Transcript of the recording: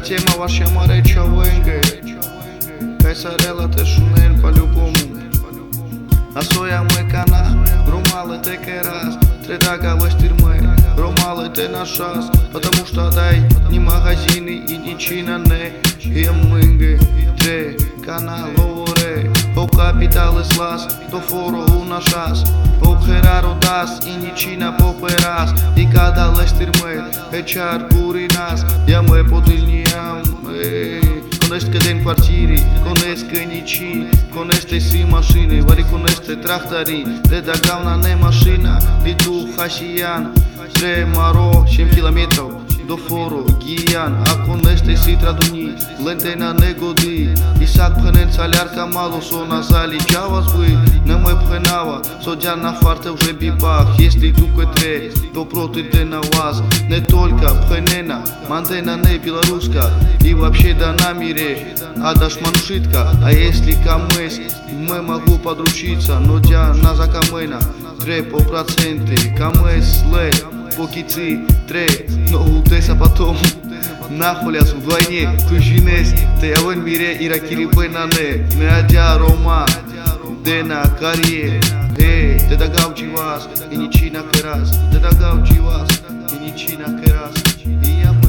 тема ваша мареча венге. Кайсарела те шунен по-любому. На своя мекана, ромалы те керас, треда вестирме, ромалы те на шас, потому что дай ни магазины и ни чинане, и мынге, тре, канал лоре, о капитал слас, до форо на шас, о хераро дас и ни чина поперас, и когда вестирме, echar purinas, я мы подильниям, con este den quartieri, con este nici, con este si mașini, vari con este trahtari, de da gauna ne mașina, de tu hasian, 3 maro 7 kilometrov, do foro, ghian, a con este si traduni, lentena negodi, Isaac până țalear ca malo, so nazali, ceava zbui, ne mai pânava, so geana foarte уже biba, este tu către, do proты de наваз, не только пânena, мантена не белоруска, и вообще да на мире, а дашманшитка, а если камэс, мы могу подручиться, но дя на закамена, 3%, камэс лэ, покицы, 3, но утеса потом. Нахуляс вдвойне, tu jinez, te iau în mire, irakiri băinane, ne adea Roma, dena carie, hey, te da gau civas, inicina keras, te da gau civas, inicina keras,